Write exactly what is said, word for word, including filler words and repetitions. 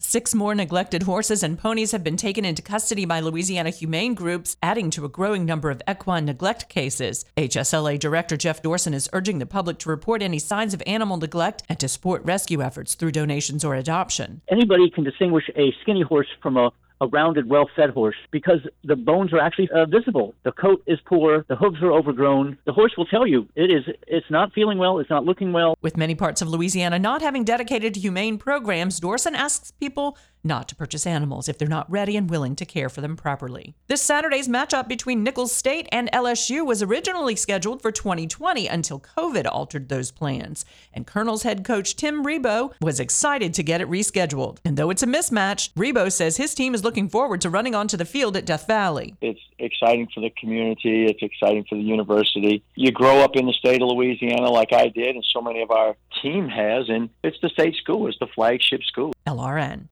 Six more neglected horses and ponies have been taken into custody by Louisiana humane groups, adding to a growing number of equine neglect cases. H S L A Director Jeff Dorson is urging the public to report any signs of animal neglect and to support rescue efforts through donations or adoption. Anybody can distinguish a skinny horse from a a rounded, well-fed horse because the bones are actually uh, visible. The coat is poor, the hooves are overgrown. The horse will tell you it is. It's not feeling well, it's not looking well. With many parts of Louisiana not having dedicated humane programs, Dorson asks people not to purchase animals if they're not ready and willing to care for them properly. This Saturday's matchup between Nicholls State and L S U was originally scheduled for twenty twenty until COVID altered those plans. And Colonel's head coach Tim Rebowe was excited to get it rescheduled. And though it's a mismatch, Rebowe says his team is looking forward to running onto the field at Death Valley. It's exciting for the community. It's exciting for the university. You grow up in the state of Louisiana like I did, and so many of our team has, and it's the state school. It's the flagship school. L R N.